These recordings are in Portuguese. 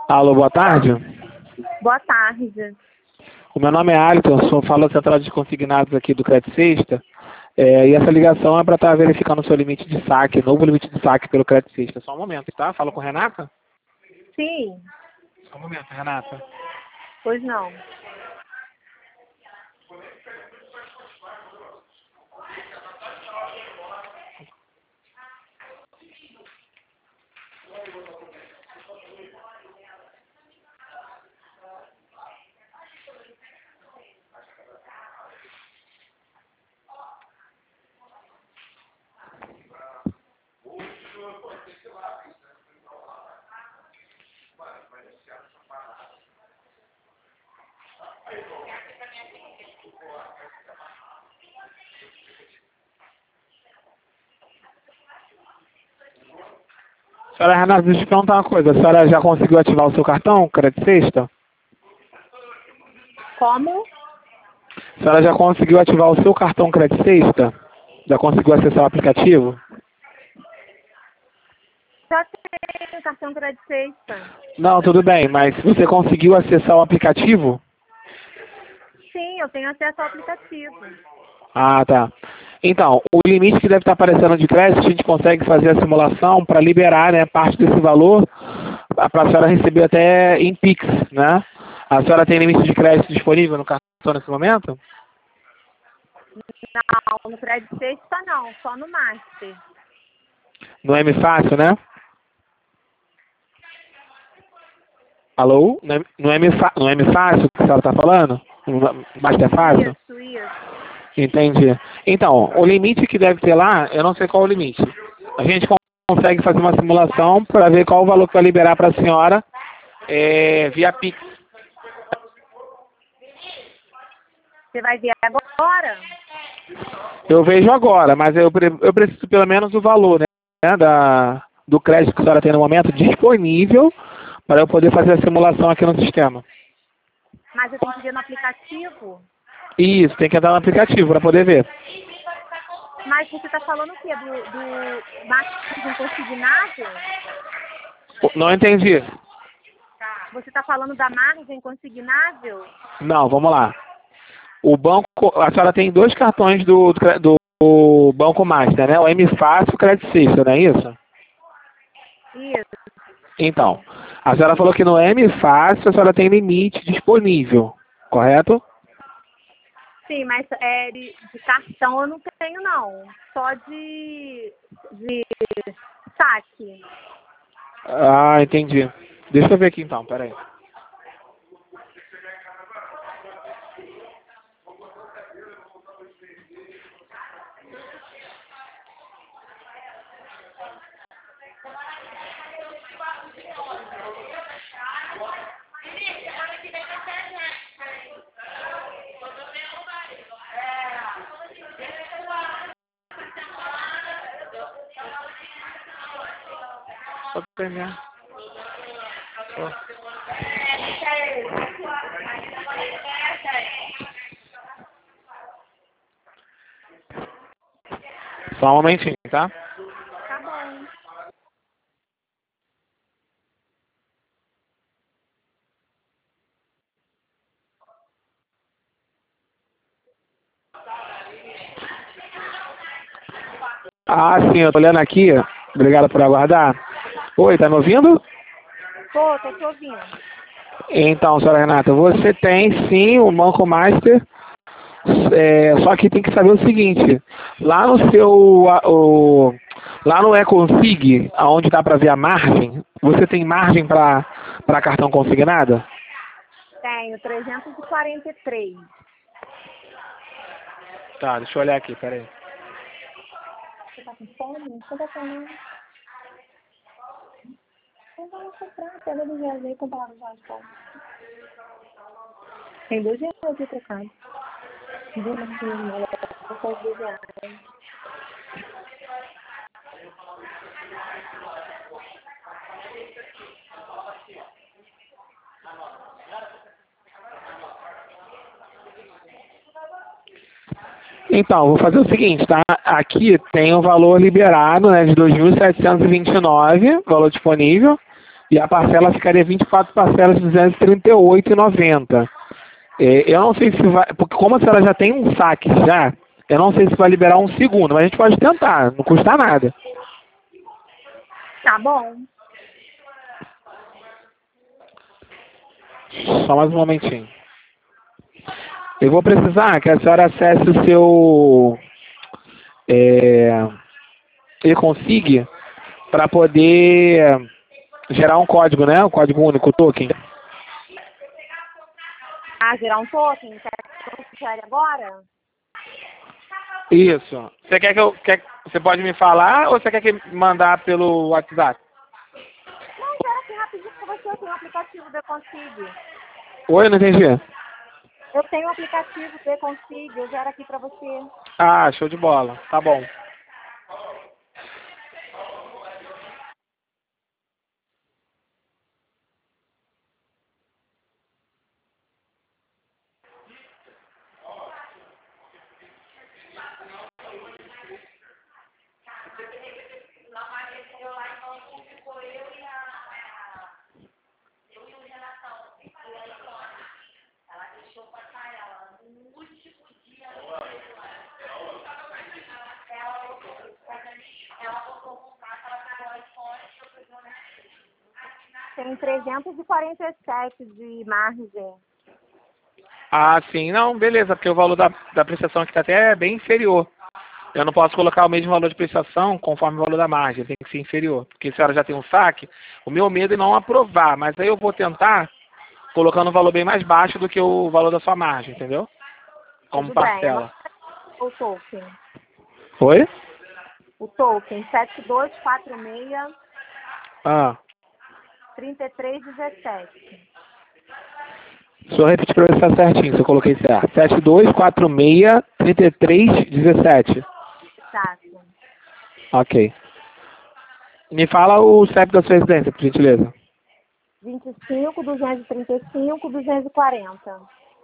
Alô, boa tarde. Boa tarde. O meu nome é Alisson, falo da Central de Consignados aqui do Crédito Sexta. E essa ligação é para estar verificando o seu limite de saque, novo limite de saque pelo Crédito Sexta. Só um momento, tá? Falo com a Renata? Sim, Só um momento, Renata. pois não. Senhora Renata, deixa eu te perguntar uma coisa. A senhora já conseguiu ativar o seu cartão, Crédito Sexta? Como? A senhora já conseguiu ativar o seu cartão Crédito Sexta? Já conseguiu acessar o aplicativo? Já tenho cartão crédito sexta. Não, tudo bem, mas você conseguiu acessar o aplicativo? Sim, eu tenho acesso ao aplicativo. Ah, tá. Então, o limite que deve estar aparecendo de crédito, a gente consegue fazer a simulação para liberar, né, parte desse valor para a senhora receber até em Pix, né? A senhora tem limite de crédito disponível no cartão nesse momento? Não, no crédito sexta não, só no Master. No M Fácil, né? Alô? No M Fácil que a senhora está falando? No Master Fácil? Isso. Entendi. Então, o limite que deve ter lá, eu não sei qual é o limite. A gente consegue fazer uma simulação para ver qual o valor que vai liberar para a senhora via Pix. Você vai ver agora? Eu vejo agora, mas eu preciso pelo menos do valor, né, do crédito que a senhora tem no momento disponível para eu poder fazer a simulação aqui no sistema. Mas eu tenho que ver no aplicativo? Isso, tem que entrar no aplicativo para poder ver. Mas você está falando o quê? Do marketing consignável? Não entendi. Você está falando da margem consignável? Não, vamos lá. O banco, a senhora tem dois cartões do Banco Master, né? O M Fácil e o Crédito Sexta, não é isso? Isso. Então, a senhora falou que no M Fácil a senhora tem limite disponível, correto? Sim, mas de cartão eu não tenho não. Só de saque. Ah, entendi. Deixa eu ver aqui então, peraí. Vou pegar. Só um momentinho, tá? Tá bom. Ah, sim, eu tô olhando aqui. Obrigado por aguardar. Oi, tá me ouvindo? Tô te ouvindo. Então, senhora Renata, você tem sim o Banco Master, só que tem que saber o seguinte, lá no lá no E-Config, onde dá para ver a margem, você tem margem para cartão consignado? Tenho 343. Tá, deixa eu olhar aqui, peraí. Você tá com fome? Não tô com Então vamos comprar, pega do reais aí, comprar no reais fome. Tem R$2 aqui trocado. Vou na minha vou fazer R$2. Então, vou fazer o seguinte, tá? Aqui tem o valor liberado, né, de 2.729, valor disponível, E a parcela ficaria 24 parcelas de R$238,90. Eu não sei se vai... Porque como a senhora já tem um saque já, eu não sei se vai liberar um segundo, mas a gente pode tentar, não custa nada. Tá bom. Só mais um momentinho. Eu vou precisar que a senhora acesse o seu e-consig para poder gerar um código, né? Um código único, token. Ah, gerar um token? Quer que eu gere agora? Isso. Você quer que você pode me falar ou você quer que mandar pelo WhatsApp? Não, gera aqui rapidinho pra você. Eu tenho um aplicativo do Consig. Oi, não entendi. Eu tenho um aplicativo do Consig. Eu gero aqui pra você. Ah, show de bola. Tá bom. Tem 347 de margem. Ah, sim. Não, beleza, porque o valor da prestação aqui está até bem inferior. Eu não posso colocar o mesmo valor de prestação conforme o valor da margem, tem que ser inferior. Porque se a senhora já tem um saque, o meu medo é não aprovar, mas aí eu vou tentar colocando um valor bem mais baixo do que o valor da sua margem, entendeu? Como Tudo bem. parcela. O token. Oi? O token 7246 Ah, 3317. deixa eu repetir para ver se está certinho, se eu coloquei certo. 7246-3317. Exato. Ok. Me fala o CEP da sua residência, por gentileza. 25, 235, 240.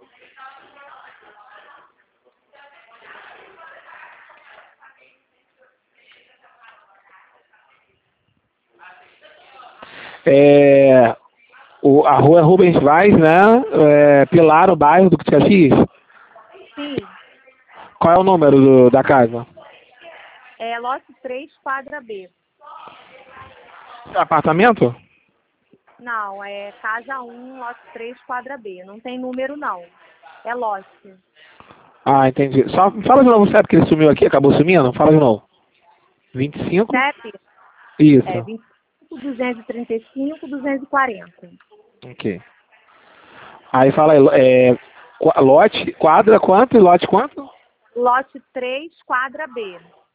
A rua é Rubens Vaz, né? Pilar, o bairro do X. Sim. Qual é o número da casa? É lote 3, quadra B. Apartamento? Não, é casa 1, lote 3, quadra B. Não tem número, não. É lote. Ah, entendi. Só fala de novo o CEP que ele sumiu aqui, acabou sumindo? Fala de novo. 25? CEP Isso. é 25, 235, 240. Ok. Aí fala aí, lote, quadra quanto e lote quanto? Lote 3, quadra B.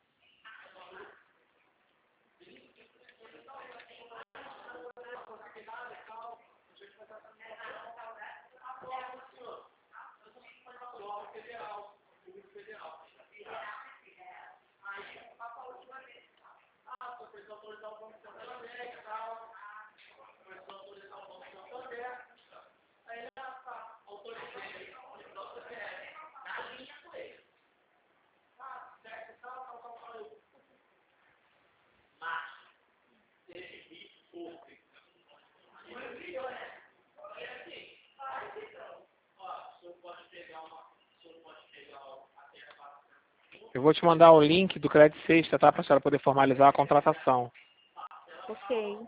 Eu vou te mandar o link do Crédito Sexta, tá? Para a senhora poder formalizar a contratação. Ok.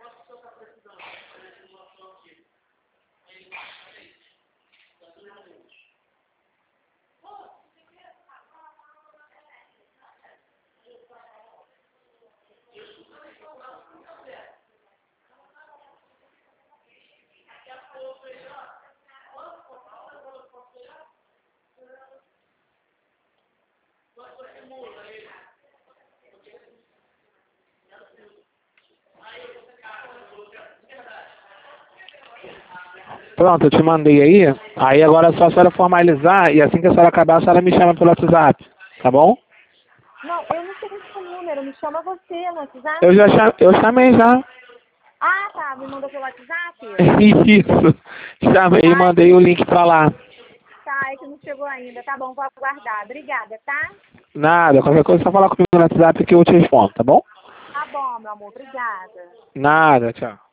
Pronto, eu te mandei aí. Aí agora é só a senhora formalizar e assim que a senhora acabar, a senhora me chama pelo WhatsApp. Tá bom? Não, eu não tenho esse número. Me chama você no WhatsApp. Eu chamei já. Ah, tá. Me mandou pelo WhatsApp? Isso. Chamei e mandei o link pra lá. Tá, é que não chegou ainda. Tá bom, vou aguardar. Obrigada, tá? Nada, qualquer coisa é só falar comigo no WhatsApp que eu te respondo, tá bom? Tá bom, meu amor. Obrigada. Nada, tchau.